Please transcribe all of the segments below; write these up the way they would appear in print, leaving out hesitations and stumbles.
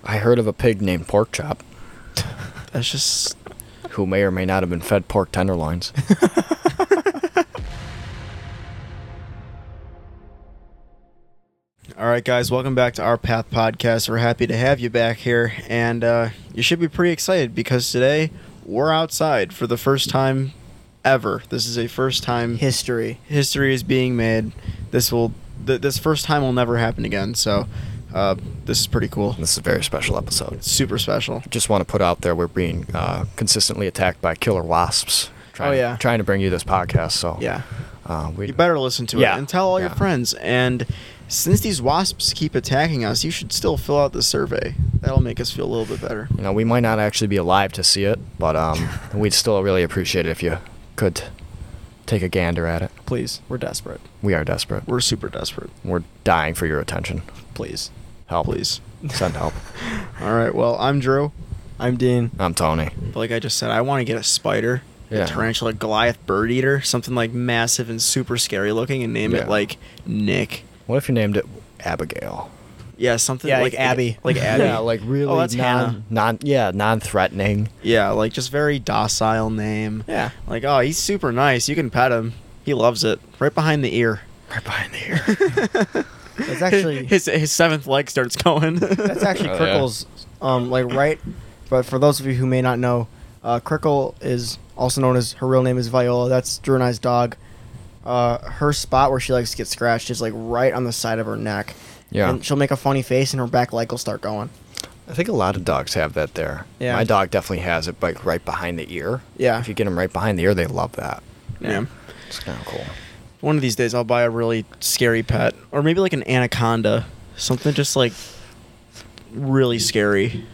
I heard of a pig named Pork Chop That's just... who may or may not have been fed pork tenderloins. All right, guys, welcome back to Our Path Podcast. We're happy to have you back here, and you should be pretty excited because today we're outside for the first time ever. This is a first time History is being made. This first time will never happen again, so this is pretty cool. This is a very special episode. It's super special. Just want to put out there we're being consistently attacked by killer wasps. Trying to bring you this podcast. So Yeah. we You better listen to it Yeah. and tell all your Yeah. friends. And since these wasps keep attacking us, you should still fill out the survey. That'll make us feel a little bit better. we might not actually be alive to see it, but we'd still really appreciate it if you could take a gander at it. Please, we're desperate. We are desperate. We're super desperate. We're dying for your attention. Please. Help. Please. Send help. All right, well, I'm Drew. I'm Dean. I'm Tony. But like I just said, I want to get a spider, Yeah. a tarantula, Goliath bird eater, something like massive and super scary looking, and name Yeah. it like Nick. What if you named it Abigail? Yeah, something Yeah, like like Abby. Like Abby. Yeah, like really Oh, that's Hannah. non-threatening. Yeah, like just very docile name. Yeah. Like, oh, he's super nice. You can pet him. He loves it. Right behind the ear. Right behind the ear. It's actually his seventh leg starts going. that's actually Oh, yeah. Crickle's right. But for those of you who may not know, Crickle is also known as, her real name is Viola. That's Drew and I's dog. Her spot where she likes to get scratched is like right on the side of her neck. Yeah. And she'll make a funny face and her back leg will start going. I think a lot of dogs have that there. Yeah. My dog definitely has it, like right behind the ear. Yeah. If you get them right behind the ear, they love that. Yeah. It's kind of cool. One of these days, I'll buy a really scary pet, or maybe like an anaconda, something just like really scary.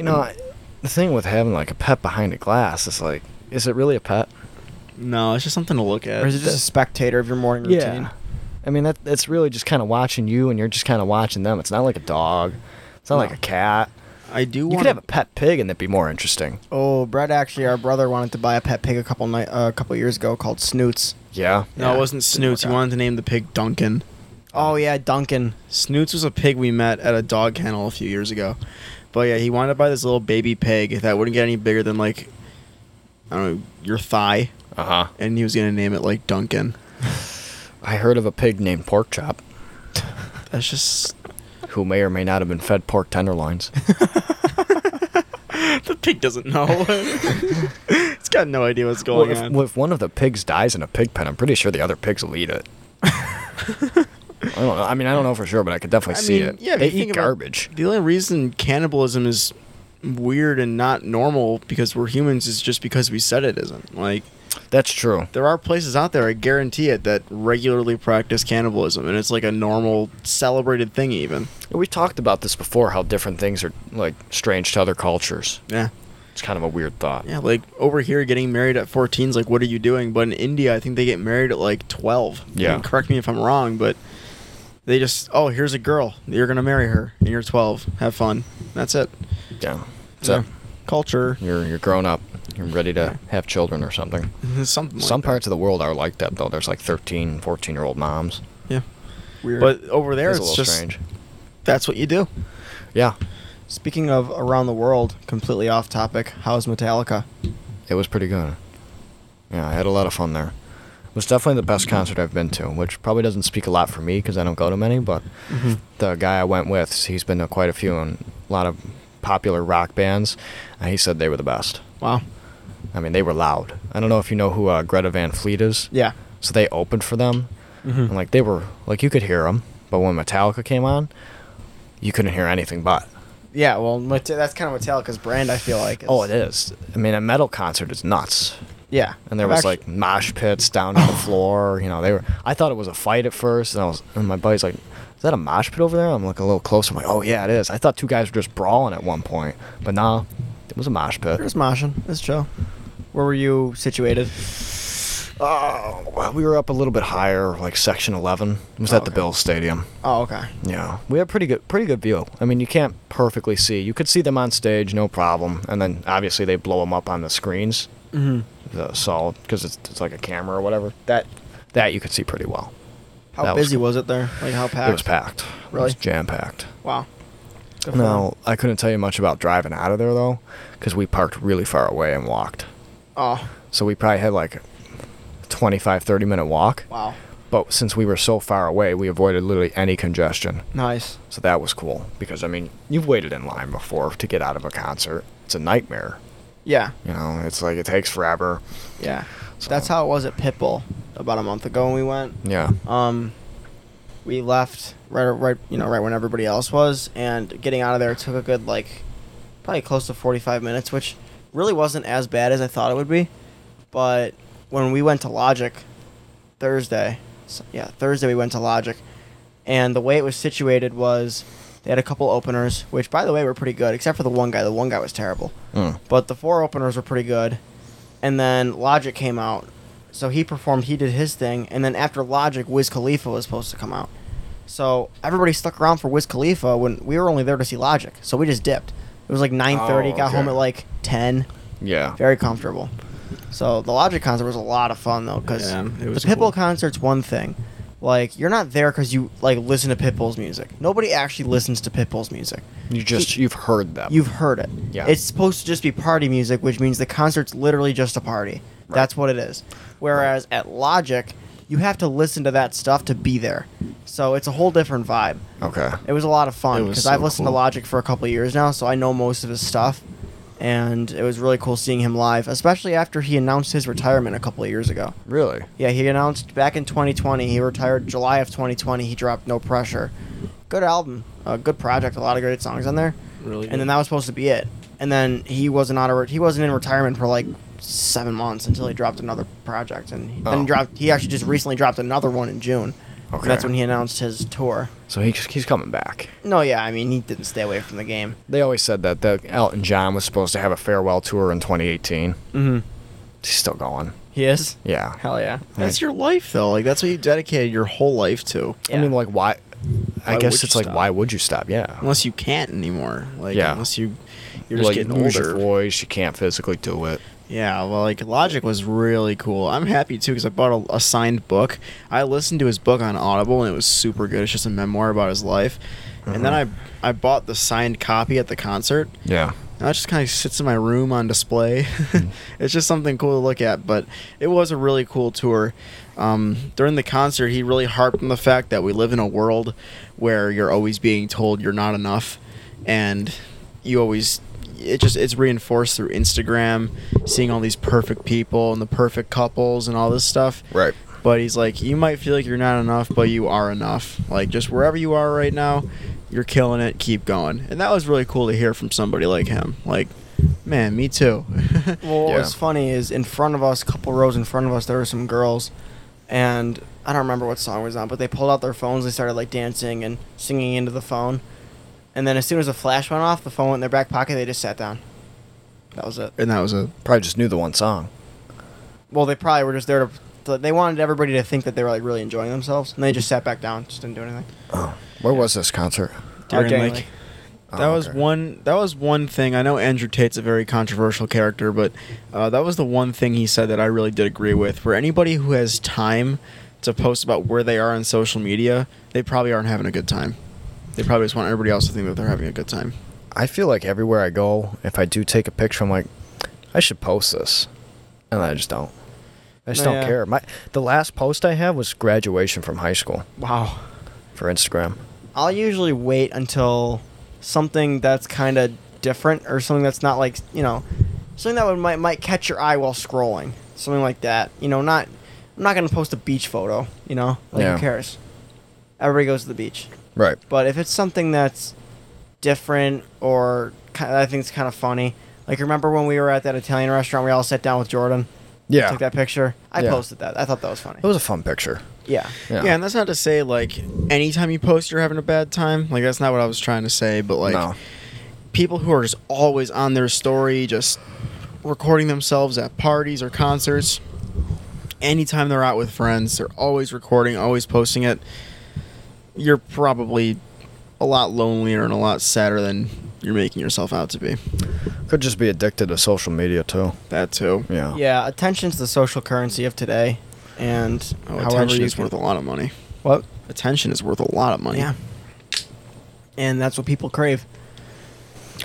The thing with having like a pet behind a glass is like, is it really a pet? No, it's just something to look at. Or is it just a spectator of your morning routine? Yeah. I mean, it's really just kind of watching you, and you're just kind of watching them. It's not like a dog. It's not No. like a cat. I do You want could have a pet pig, and that'd be more interesting. Oh, Brett, actually, our brother wanted to buy a pet pig a couple years ago called Snoots. Yeah. No, Yeah. it wasn't Snoots. He Okay. wanted to name the pig Duncan. Oh yeah, Duncan. Snoots was a pig we met at a dog kennel a few years ago. But yeah, he wanted to buy this little baby pig that wouldn't get any bigger than like, I don't know, your thigh. Uh-huh. And he was going to name it like Duncan. I heard of a pig named Pork Chop That's just... who may or may not have been fed pork tenderloins. The pig doesn't know. It's got no idea what's going Well, on. if one of the pigs dies in a pig pen, I'm pretty sure the other pigs will eat it. I don't know. I mean, I don't know for sure, but I could definitely see it. Yeah, if They you think eat about- garbage. The only reason cannibalism is weird and not normal because we're humans is just because we said it isn't. Like, That's true. there are places out there, I guarantee it, that regularly practice cannibalism, and it's like a normal, celebrated thing even. We talked about this before, how different things are like strange to other cultures. Yeah. It's kind of a weird thought. Yeah, like over here, getting married at 14 is like, what are you doing? But in India, I think they get married at like 12. Yeah. And correct me if I'm wrong, but they just, oh, here's a girl. You're going to marry her, and you're 12. Have fun. That's it. Yeah. So Yeah. Culture. you're grown up. You're ready to have children or something. Something like Some that. parts of the world are like that, though. There's like 13, 14-year-old moms. Yeah. Weird. But over there, It's a it's little just, strange. that's what you do. Yeah. Speaking of around the world, completely off topic, how's Metallica? It was pretty good. Yeah, I had a lot of fun there. It was definitely the best concert I've been to, which probably doesn't speak a lot for me because I don't go to many, but the guy I went with, he's been to quite a few and a lot of popular rock bands, and he said they were the best. Wow. I mean, they were loud. I don't know if you know who Greta Van Fleet is. Yeah. So they opened for them, and like they were, like you could hear them, but when Metallica came on, you couldn't hear anything but. Yeah, well, that's kind of Metallica's brand, I feel like. Oh, it is. I mean, a metal concert is nuts. Yeah. And there was like mosh pits down on the floor. I thought it was a fight at first, and my buddy's like, "Is that a mosh pit over there?" I'm like a little closer. I'm like, "Oh yeah, it is." I thought two guys were just brawling at one point, but nah, it was a mosh pit. There's moshing. It's chill. Where were you situated? Oh, well, we were up a little bit higher, like section 11. It was at the okay. Bills Stadium. Oh, okay. Yeah, we had pretty good view. I mean, you can't perfectly see. You could see them on stage, no problem. And then obviously they blow them up on the screens, solid because it's like a camera or whatever. That you could see pretty well. How That was busy cool. was it there? Like how packed? It was packed. Really? It was jam packed. Wow. Good for them. No, I couldn't tell you much about driving out of there though, because we parked really far away and walked. Oh, So we probably had like a 25, 30-minute walk. wow. But since we were so far away, we avoided literally any congestion. Nice. So that was cool. Because, I mean, you've waited in line before to get out of a concert. It's a nightmare. Yeah, You know, it's like it takes forever. yeah. So, That's how it was at Pitbull about a month ago when we went. Yeah. We left right when everybody else was, and getting out of there took a good probably close to 45 minutes, which really wasn't as bad as I thought it would be. But when we went to Logic Thursday we went to Logic, and the way it was situated was they had a couple openers, which by the way were pretty good, except for the one guy. The one guy was terrible, but the 4 openers were pretty good. And then Logic came out. So he performed, he did his thing, and then after Logic, Wiz Khalifa was supposed to come out. So everybody stuck around for Wiz Khalifa when we were only there to see Logic. So we just dipped. It was like 9:30, got home at like 10. Yeah. Very comfortable. So the Logic concert was a lot of fun though, because Yeah, it the was Pitbull cool. concert's one thing. Like, you're not there because you listen to Pitbull's music. Nobody actually listens to Pitbull's music. You've heard them. You've heard it. Yeah. It's supposed to just be party music, which means the concert's literally just a party. Right. That's what it is. Whereas at Logic, you have to listen to that stuff to be there. So it's a whole different vibe. Okay. It was a lot of It fun was because so I've listened to cool. Logic for a couple of years now, so I know most of his stuff. And it was really cool seeing him live, especially after he announced his retirement a couple of years ago. Really? Yeah, he announced back in 2020. He retired July of 2020. He dropped No Pressure. Good album. A good project. A lot of great songs on there. Really And then that was supposed to be it. And then he wasn't in retirement for like 7 months until he dropped another project. And then he actually just recently dropped another one in June. Okay. And that's when he announced his tour. So he's coming back. No, yeah, I mean, he didn't stay away from the game. They always said that Elton John was supposed to have a farewell tour in 2018. Mm-hmm. He's still going. He is? Yeah. Hell yeah. That's your life, though. Like, that's what you dedicated your whole life to. I mean, like, why? I Why guess would it's you like, stop? why would you stop? Yeah. Unless you can't anymore. Like, Yeah. unless you're just Like, getting lose your older. voice, you can't physically do it. Yeah, well, like, Logic was really cool. I'm happy, too, because I bought a signed book. I listened to his book on Audible, and it was super good. It's just a memoir about his life. And then I bought the signed copy at the concert. Yeah. And that just kind of sits in my room on display. It's just something cool to look at, but it was a really cool tour. During the concert, he really harped on the fact that we live in a world where you're always being told you're not enough, and it's reinforced through Instagram, seeing all these perfect people and the perfect couples and all this stuff. Right. But he's like, you might feel like you're not enough, but you are enough. Like, just wherever you are right now, you're killing it. Keep going. And that was really cool to hear from somebody like him. Like, man, me too. Well, what Yeah. was funny is in front of us, a couple rows in front of us, there were some girls, and I don't remember what song was on, but they pulled out their phones, they started like dancing and singing into the phone, and then as soon as the flash went off, the phone went in their back pocket, they just sat down. That was it. And that was a Probably just knew the one song. Well, they probably were just there to, they wanted everybody to think that they were like really enjoying themselves, and they just sat back down, just didn't do anything. Oh. Where was this concert? Darien Darien Lake. Lake. That was okay. one. That was one thing. I know Andrew Tate's a very controversial character, but that was the one thing he said that I really did agree with. For anybody who has time to post about where they are on social media, they probably aren't having a good time. They probably just want everybody else to think that they're having a good time. I feel like everywhere I go, if I do take a picture, I'm like, I should post this, and then I just don't. I just No, don't yeah. care. The last post I have was graduation from high school Wow. for Instagram. I'll usually wait until something that's kind of different or something that's not like, something that might catch your eye while scrolling. Something like that. I'm not going to post a beach photo, Like, Yeah. who cares? Everybody goes to the beach. Right. But if it's something that's different or I think it's kind of funny, like remember when we were at that Italian restaurant, we all sat down with Jordan? Yeah. Took that picture? I Yeah. posted that. I thought that was funny. It was a fun picture. Yeah. Yeah. Yeah, and that's not to say like anytime you post you're having a bad time. Like that's not what I was trying to say, but like No. people who are just always on their story, just recording themselves at parties or concerts. Anytime they're out with friends, they're always recording, always posting it. You're probably a lot lonelier and a lot sadder than you're making yourself out to be. Could just be addicted to social media too. That too. Yeah. Yeah, attention's the social currency of today. And however Attention you is can- worth a lot of money. What? Attention is worth a lot of money. Yeah. And that's what people crave.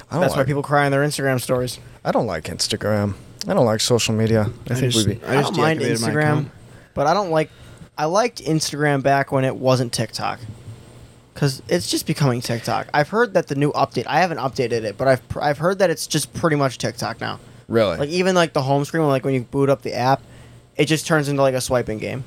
I don't That's why like, people cry on their Instagram stories. I don't like Instagram. I don't like social media. I think just- we'd be. I don't mind deactivated my Instagram, account. but I don't like. I liked Instagram back when it wasn't TikTok, because it's just becoming TikTok. I've heard that the new update. I haven't updated it, but I've heard that it's just pretty much TikTok now. Really? Like even like the home screen, like when you boot up the app, it just turns into like a swiping game.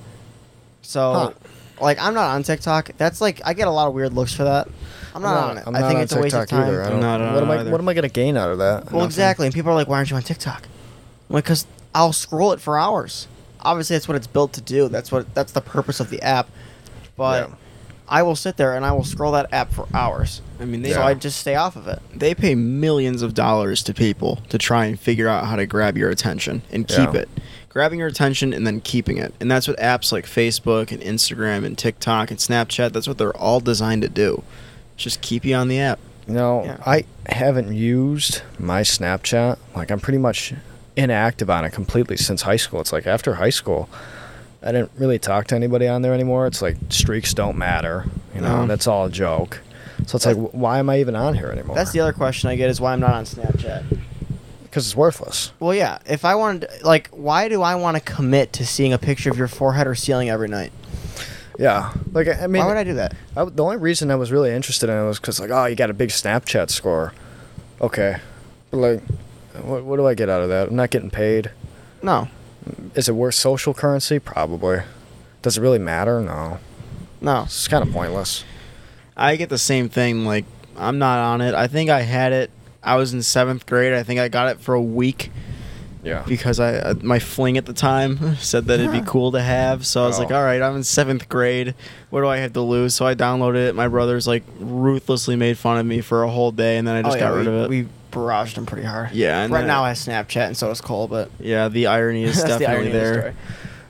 So, Huh. like I'm not on TikTok. That's like I get a lot of weird looks for that. I'm not on it. I'm I not think on it's a waste of TikTok time. either. I I'm don't- not on what am it I? either. What am I gonna gain out of that? Well, Nothing. exactly. And people are like, "Why aren't you on TikTok?" I'm like, "Cause I'll scroll it for hours. Obviously, that's what it's built to do. That's the purpose of the app. But Yeah. I will sit there and I will scroll that app for hours. I mean, So Yeah. I just stay off of it. they pay millions of dollars to people to try and figure out how to grab your attention and keep Yeah. it. Grabbing your attention and then keeping it. And that's what apps like Facebook and Instagram and TikTok and Snapchat, that's what they're all designed to do. Just keep you on the app. Yeah. I haven't used my Snapchat. Like, I'm pretty much inactive on it completely since high school. It's like after high school, I didn't really talk to anybody on there anymore. It's like streaks don't matter. You know, No. that's all a joke. So it's like, why am I even on here anymore? That's the other question I get is why I'm not on Snapchat. Because it's worthless. Well, yeah. If I wanted, like, why do I want to commit to seeing a picture of your forehead or ceiling every night? Yeah. Like, I mean, Why would I do that? the only reason I was really interested in it was because, like, oh, you got a big Snapchat score. Okay. But, like, what do I get out of that? I'm not getting paid. No, Is it worth social currency? Probably. Does it really matter? No. no. It's kind of pointless. I get the same thing. Like, I'm not on it. I think I had it. I was in 7th grade. I think I got it for a week Yeah. because my fling at the time said that it'd be cool to have. So I was Oh. like, all right, I'm in 7th grade. What do I have to lose? So I downloaded it. My brothers like ruthlessly made fun of me for a whole day, and then I just got rid of it. We barraged him pretty hard. Yeah, and Right then- now I have Snapchat and so does Cole, but yeah, the irony is that's the definitely irony of the there. story.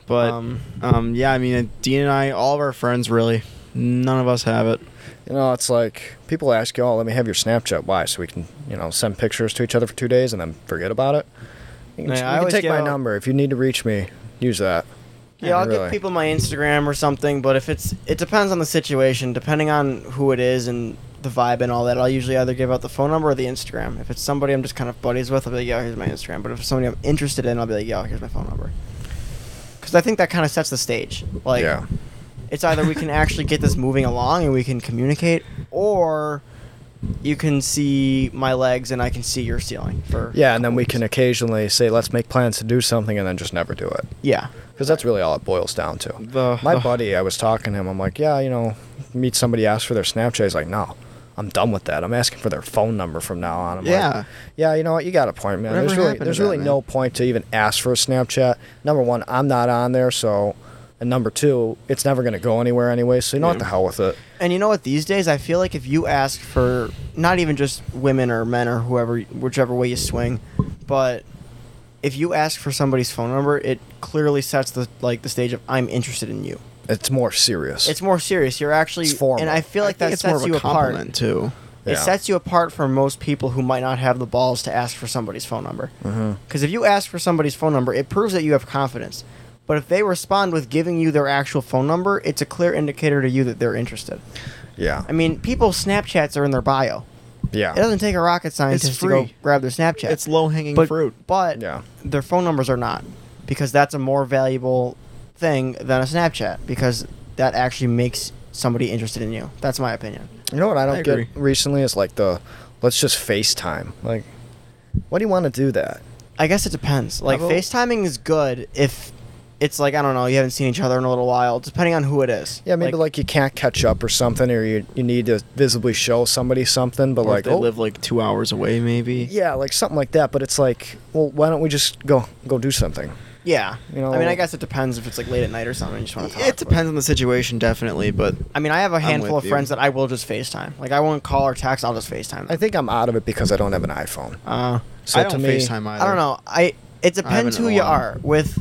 But yeah, I mean, Dean and I, all of our friends, really, none of us have it. You know, it's like people ask you, oh, let me have your Snapchat. Why? So we can, you know, send pictures to each other for 2 days and then forget about it? You can, Yeah, I you can always take give my out- number. If you need to reach me, use that. Yeah, I'll really. give people my Instagram or something, but if it depends on the situation, depending on who it is and the vibe and all that, I'll usually either give out the phone number or the Instagram. If it's somebody I'm just kind of buddies with, I'll be like, yo, here's my Instagram. But if it's somebody I'm interested in, I'll be like, yo, here's my phone number. Because I think that kind of sets the stage. Like, Yeah. it's either we can actually get this moving along and we can communicate, or you can see my legs and I can see your ceiling. Yeah, and then we can occasionally say, let's make plans to do something and then just never do it. Yeah. Because that's really all it boils down to. The My buddy, I was talking to him. I'm like, yeah, you know, meet somebody, ask for their Snapchat. He's like, no, I'm done with that. I'm asking for their phone number from now on. I'm Yeah. like, yeah, you know what? You got a point, man. Whatever happened to There's that, really man? no point to even ask for a Snapchat. Number one, I'm not on there, so. And number two, it's never going to go anywhere anyway, so you know what, the hell with it. And you know what? These days, I feel like if you ask for not even just women or men or whoever, whichever way you swing, but if you ask for somebody's phone number, it clearly sets the stage of I'm interested in you. It's more serious. It's more serious. You're actually, It's formal. and I feel like I think that it's more sets of you a apart. compliment too. It Yeah. sets you apart from most people who might not have the balls to ask for somebody's phone number. Mhm. Because if you ask for somebody's phone number, it proves that you have confidence. But if they respond with giving you their actual phone number, it's a clear indicator to you that they're interested. Yeah. I mean, people's Snapchats are in their bio. It Yeah. doesn't take a rocket scientist to go free. grab their Snapchat. It's low hanging but, fruit. But Yeah. their phone numbers are not, because that's a more valuable thing than a Snapchat, because that actually makes somebody interested in you. That's my opinion. You know what I don't I get agree. recently is like let's just FaceTime. Like, why do you want to do that? I guess it depends. Like, How about- FaceTiming is good if it's like, I don't know, you haven't seen each other in a little while, depending on who it is. Yeah, maybe like you can't catch up or something, or you need to visibly show somebody something, but Or if like, they live like 2 hours away, maybe. yeah, like something like that. But it's like, well, why don't we just go do something? Yeah. You know, I mean, I guess it depends if it's like late at night or something. You just want to talk. It depends on the situation, definitely. But I mean, I have a handful with of friends you. that I will just FaceTime. Like, I won't call or text. I'll just FaceTime. I think I'm out of it because I don't have an iPhone. So I to don't me, FaceTime either. I don't know. It depends haven't in who a you while. are. With,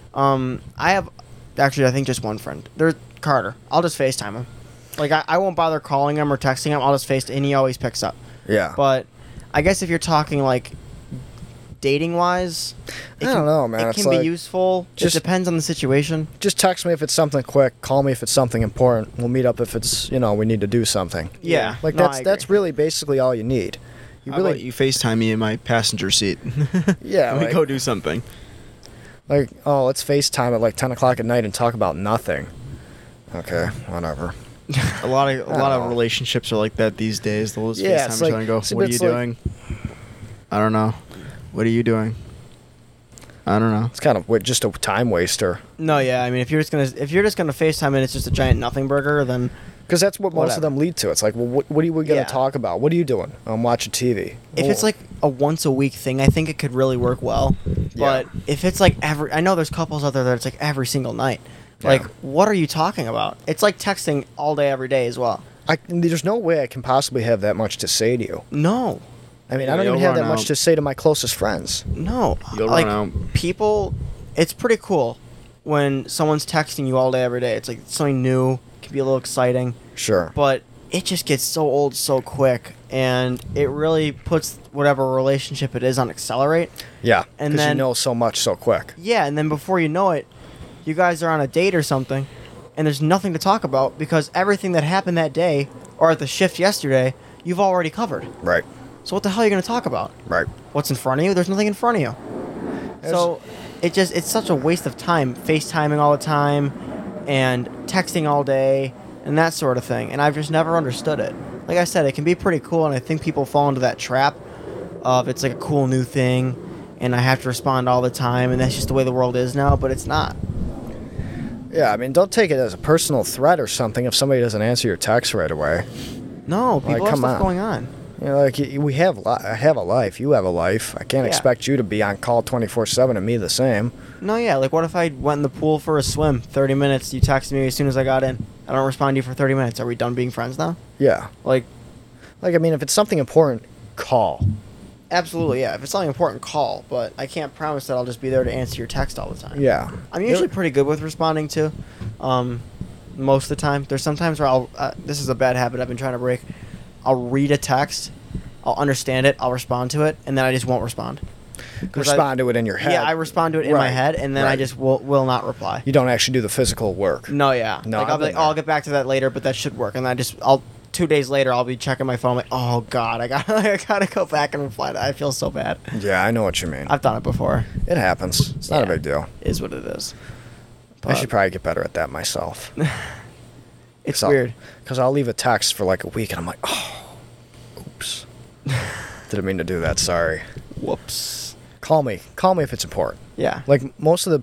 I have actually I think just one friend. There's Carter. I'll just FaceTime him. Like, I won't bother calling him or texting him. I'll just and he always picks up. Yeah, But I guess if you're talking like dating wise, I don't know, man. It It's can be like, useful. just- It depends on the situation. just text me if it's something quick. Call me if it's something important. We'll meet up if it's we need to do something. Yeah. Like No, I that's agree. really basically all you need. You How really, about you FaceTime me in my passenger seat? yeah, Let me like, go do something. like, oh, let's FaceTime at like 10 o'clock at night and talk about nothing. Okay, whatever. A lot of know. relationships are like that these days. They'll just Yeah, FaceTime it's each like- other and go, see, "What but are you it's like- doing?" I don't know. What are you doing? I don't know. It's kind of just a time waster. No, yeah. I mean, if you're just gonna FaceTime and it's just a giant nothing burger, then Because that's what most Whatever. of them lead to. It's like, well, what are we going to Yeah. talk about? What are you doing? I'm watching TV. if it's like a once a week thing, I think it could really work well. But if it's like I know there's couples out there that it's like every single night. Like, Yeah. what are you talking about? It's like texting all day, every day as well. There's no way I can possibly have that much to say to you. No, I mean, Yeah, I don't you'll even have run that much out. to say to my closest friends. no. You'll like, run out. people, it's pretty cool when someone's texting you all day, every day. It's like something new, can be a little exciting, Sure. but it just gets so old so quick, and it really puts whatever relationship it is on accelerate. Yeah. And Because you then- know so much so quick. Yeah, and then before you know it, you guys are on a date or something, and there's nothing to talk about because everything that happened that day or at the shift yesterday, you've already covered. Right. So what the hell are you going to talk about? Right. What's in front of you? There's nothing in front of you. So it's such a waste of time, FaceTiming all the time and texting all day and that sort of thing. And I've just never understood it. Like I said, it can be pretty cool, and I think people fall into that trap of it's like a cool new thing and I have to respond all the time and that's just the way the world is now, but it's not. Yeah, I mean, don't take it as a personal threat or something if somebody doesn't answer your text right away. No, people have come stuff on. going on. You know, like we have, I have a life. You have a life. I can't Yeah. expect you to be on call 24/7 and me the same. No, yeah, like what if I went in the pool for a swim, 30 minutes, you texted me as soon as I got in. I don't respond to you for 30 minutes. Are we done being friends now? Yeah. Like, Like, I mean, if it's something important, call. absolutely, yeah. If it's something important, call. But I can't promise that I'll just be there to answer your text all the time. Yeah. I'm usually pretty good with responding to. Most of the time. There's sometimes where I'll. This is a bad habit I've been trying to break. I'll read a text, I'll understand it, I'll respond to it, and then I just won't respond. 'Cause Respond to it in your head. Yeah, I respond to it in my Right, head, and then I right. just will not reply. You don't actually do the physical work. No, yeah. No, like I've I'll be been like, oh, I'll there. get back to that later, but that should work. And I'll 2 days later, I'll be checking my phone. Like, oh god, I gotta go back and reply to that. I feel so bad. Yeah, I know what you mean. I've done it before. It happens. It's not a Yeah. big deal. It is what it is. I should probably get better at that myself. It's weird. Because I'll leave a text for like a week and I'm like, oh, oops. Didn't mean to do that. Sorry. Whoops. Call me. Call me if it's important. Yeah. Like most of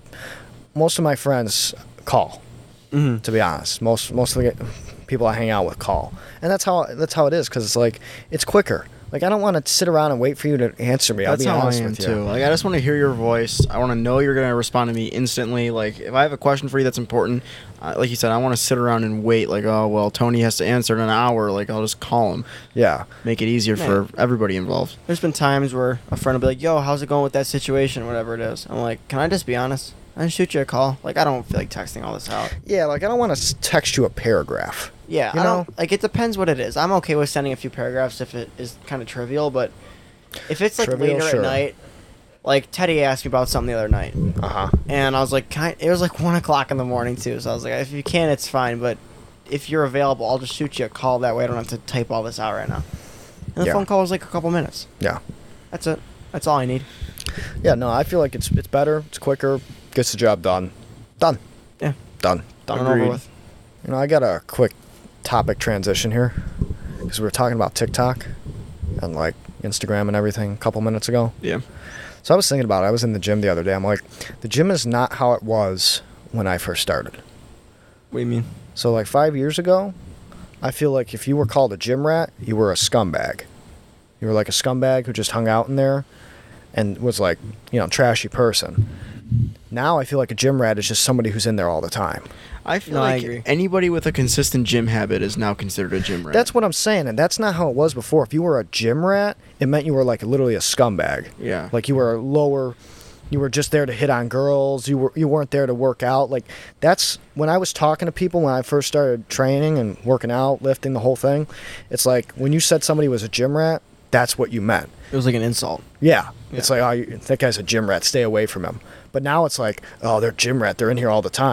my friends call. Mm-hmm. To be honest, most of the people I hang out with call, and that's how it is. Because it's like it's quicker. Like I don't want to sit around and wait for you to answer me. That's I'll be how I honest am with you. too. Like I just want to hear your voice. I want to know you're gonna respond to me instantly. Like if I have a question for you that's important, like you said, I want to sit around and wait. Like oh well, Tony has to answer in an hour. Like I'll just call him. Yeah. Make it easier for everybody involved. There's been times where a friend will be like, yo, how's it going with that situation, whatever it is. I'm like, can I just be honest? I just shoot you a call. Like, I don't feel like texting all this out. Yeah. Like I don't want to text you a paragraph. Yeah, You I know? don't, like, it depends what it is. I'm okay with sending a few paragraphs if it is kind of trivial, but if it's, like, Trivial, later sure. at night, like, Teddy asked me about something the other night, and I was like, it was, like, 1 o'clock in the morning, too, so I was like, if you can, it's fine, but if you're available, I'll just shoot you a call. That way I don't have to type all this out right now. And the Yeah. phone call was, like, a couple minutes. Yeah. That's it. That's all I need. Yeah. No, I feel like it's better. It's quicker. Gets the job done. Done. Yeah. Done. Done and over Agreed. with. You know, I got a quick topic transition here because we were talking about TikTok and like Instagram and everything a couple minutes ago. Yeah. So I was thinking about it. I was in the gym the other day. I'm like, the gym is not how it was when I first started. What do you mean? So like 5 years ago, I feel like if you were called a gym rat, you were a scumbag. You were like a scumbag who just hung out in there and was like, you know, trashy person. Now I feel like a gym rat is just somebody who's in there all the time. I feel No, I like agree. anybody with a consistent gym habit is now considered a gym rat. That's what I'm saying, and that's not how it was before. If you were a gym rat, it meant you were like literally a scumbag. Yeah. Like you were lower, you were just there to hit on girls. You weren't there to work out. Like that's when I was talking to people when I first started training and working out, lifting the whole thing. It's like when you said somebody was a gym rat, that's what you meant. It was like an insult. Yeah. It's Yeah. like, oh, that guy's a gym rat. Stay away from him. But now it's like, oh, they're gym rat. They're in here all the time.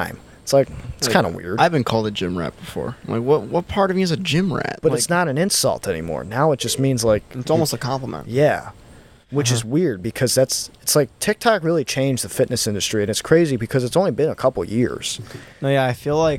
It's like, it's kind of weird. I've been called a gym rat before. I'm like, what part of me is a gym rat? But like, it's not an insult anymore. Now it just means like It's almost a compliment. yeah, which is weird because it's like TikTok really changed the fitness industry, and it's crazy because it's only been a couple years. No, yeah, I feel like,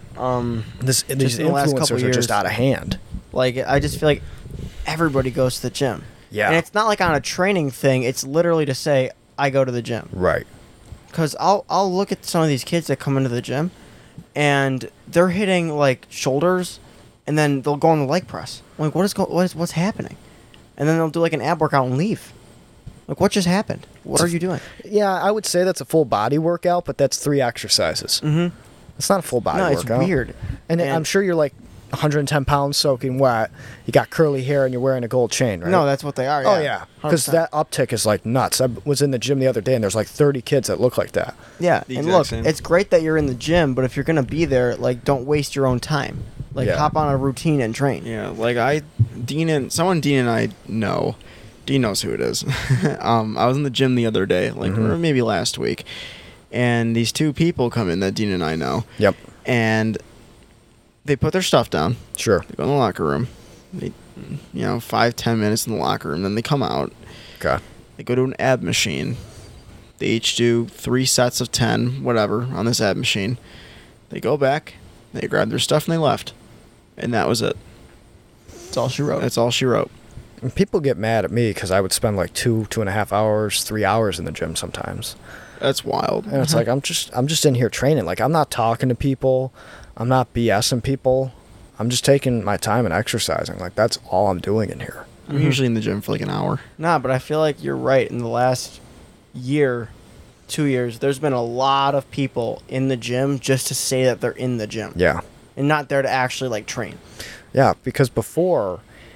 These in the last couple influencers are just years- out of hand. like I just feel like everybody goes to the gym. Yeah. And it's not like on a training thing. It's literally to say I go to the gym. Right. Because I'll look at some of these kids that come into the gym, and they're hitting like shoulders, and then they'll go on the leg press. I'm like, what's happening? And then they'll do like an ab workout and leave. Like, what just happened? What are you doing? Yeah, I would say that's a full body workout, but that's 3 exercises. Mm-hmm. It's not a full body No, it's workout. weird. And I'm sure you're like 110 pounds soaking wet. You got curly hair and you're wearing a gold chain, right? No, that's what they are. Oh yeah, because 100%. that uptick is like nuts. I was in the gym the other day and there's like 30 kids that look like that. Yeah, The and exact look, same. it's great that you're in the gym, but if you're gonna be there, like, don't waste your own time. Like, Yeah. hop on a routine and train. Yeah, like Dean and I know. Dean knows who it is. I was in the gym the other day, like or maybe last week, and these 2 people come in that Dean and I know, Yep. and they put their stuff down. Sure. They go in the locker room. They, 5-10 minutes in the locker room. Then they come out. Okay. They go to an ab machine. They each do 3 sets of 10, whatever, on this ab machine. They go back. They grab their stuff and they left. And that was it. That's all she wrote. That's all she wrote. And people get mad at me because I would spend like 2.5 hours, 3 hours in the gym sometimes. That's wild. And it's like I'm just in here training. Like I'm not talking to people. I'm not BSing people. I'm just taking my time and exercising. Like that's all I'm doing in here. I'm usually in the gym for like an hour. Nah, but I feel like you're right. In the last year, 2 years, there's been a lot of people in the gym just to say that they're in the gym. Yeah. And not there to actually, like, train. Yeah, because before,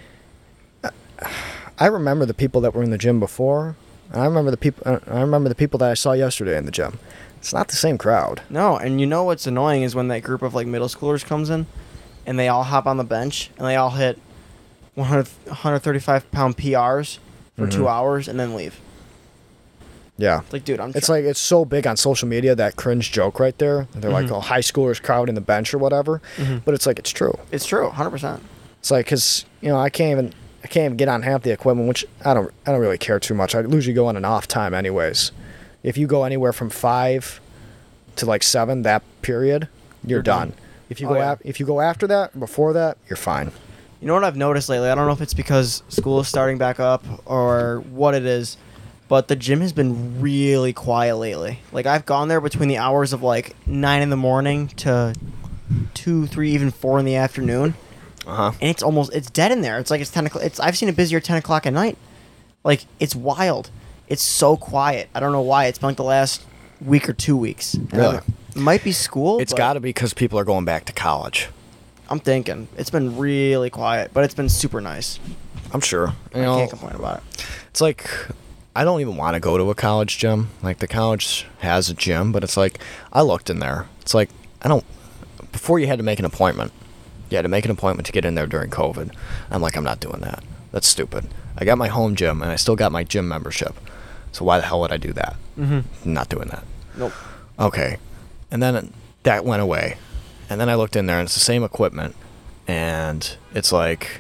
I remember the people that were in the gym before, and I remember the people that I saw yesterday in the gym. It's not the same crowd. No, and you know what's annoying is when that group of, like, middle schoolers comes in, and they all hop on the bench, and they all hit 135-pound PRs for 2 hours, and then leave. Yeah. It's like, dude, It's like it's so big on social media, that cringe joke right there. They're like, oh, high schoolers crowding the bench or whatever. But it's like, it's true. It's true, 100%. It's like, because, I can't even get on half the equipment, which I don't really care too much. I usually go on an off time anyways. If you go anywhere from 5 to like 7, that period, you're done. If you if you go after that, before that, you're fine. You know what I've noticed lately? I don't know if it's because school is starting back up or what it is, but the gym has been really quiet lately. Like, I've gone there between the hours of, like, 9 in the morning to 2, 3, even 4 in the afternoon. Uh-huh. And it's dead in there. It's like it's 10 o'clock. I've seen it busier at 10 o'clock at night. Like, it's wild. It's so quiet. I don't know why. It's been like the last week or 2 weeks. Really? It might be school. It's but got to be because people are going back to college. I'm thinking. It's been really quiet, but it's been super nice. I'm sure. I can't complain about it. It's like, I don't even want to go to a college gym. Like, the college has a gym, but it's like, I looked in there. It's like, before you had to make an appointment. You had to make an appointment to get in there during COVID. I'm like, I'm not doing that. That's stupid. I got my home gym, and I still got my gym membership. So why the hell would I do that? Mm-hmm. I'm not doing that. Nope. Okay. And then that went away. And then I looked in there, and it's the same equipment. And it's like,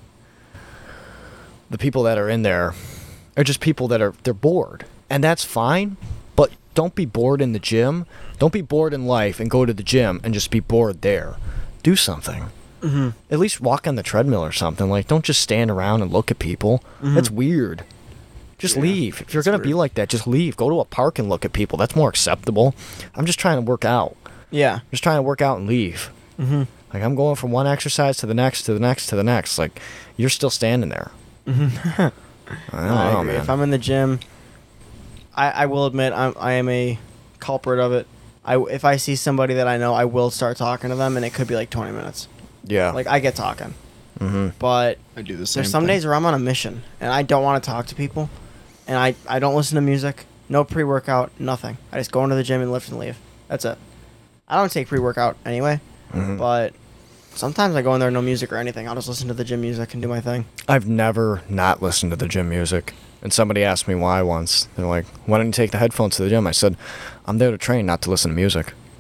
the people that are in there are just people they're bored. And that's fine, but don't be bored in the gym. Don't be bored in life and go to the gym and just be bored there. Do something. Mm-hmm. At least walk on the treadmill or something. Like, don't just stand around and look at people. That's weird. Just leave. If you're going to be like that, just leave. Go to a park and look at people. That's more acceptable. I'm just trying to work out. Yeah. I'm just trying to work out and leave. Mm-hmm. Like, I'm going from one exercise to the next, to the next, to the next. Like, you're still standing there. I don't know, agree. man. If I'm in the gym, I will admit I am a culprit of it. If I see somebody that I know, I will start talking to them, and it could be like 20 minutes. Yeah. Like, I get talking. Mm-hmm. But I do the same there's some thing. days where I'm on a mission, and I don't want to talk to people, and I don't listen to music, no pre-workout, nothing. I just go into the gym and lift and leave. That's it. I don't take pre-workout anyway, but sometimes I go in there no music or anything. I'll just listen to the gym music and do my thing. I've never not listened to the gym music. And somebody asked me why once. They're like, why don't you take the headphones to the gym? I said, I'm there to train, not to listen to music.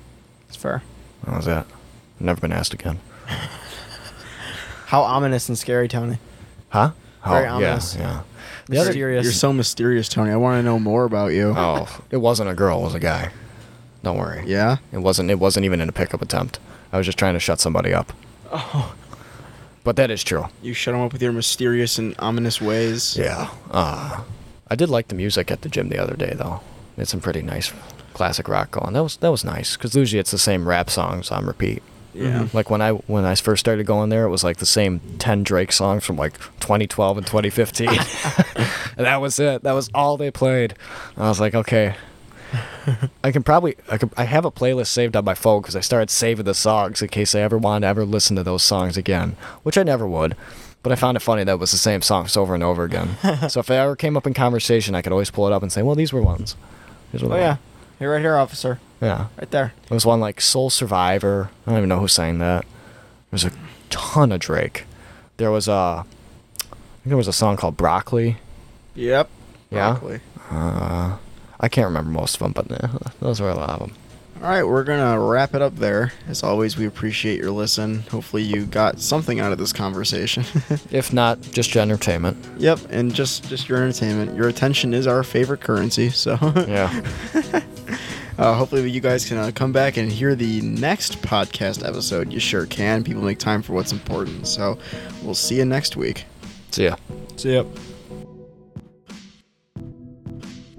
It's fair. That was it. Never been asked again. How ominous and scary, Tony. Huh? Very Oh, ominous. yeah. Mysterious. You're so mysterious, Tony. I want to know more about you. Oh, it wasn't a girl. It was a guy. Don't worry. Yeah? It wasn't even in a pickup attempt. I was just trying to shut somebody up. Oh. But that is true. You shut him up with your mysterious and ominous ways. Yeah. I did like the music at the gym the other day, though. They had some pretty nice classic rock going. That was nice, because usually it's the same rap songs on repeat. Yeah. Like when I first started going there, it was like the same 10 Drake songs from like 2012 and 2015. And that was it. That was all they played. I was like, okay. I have a playlist saved on my phone because I started saving the songs in case I ever wanted to ever listen to those songs again, which I never would. But I found it funny that it was the same songs over and over again. So if it ever came up in conversation, I could always pull it up and say, well, these were ones. These were the Oh, yeah. ones. You're right here, officer. Yeah. Right there. There was one like Soul Survivor. I don't even know who sang that. There was a ton of Drake. There was I think there was a song called Broccoli. Yep. Yeah. Broccoli. I can't remember most of them, but those were a lot of them. All right, we're going to wrap it up there. As always, we appreciate your listen. Hopefully you got something out of this conversation. If not, just your entertainment. Yep, and just your entertainment. Your attention is our favorite currency, so Yeah. hopefully you guys can come back and hear the next podcast episode. You sure can. People make time for what's important. So we'll see you next week. See ya. See ya.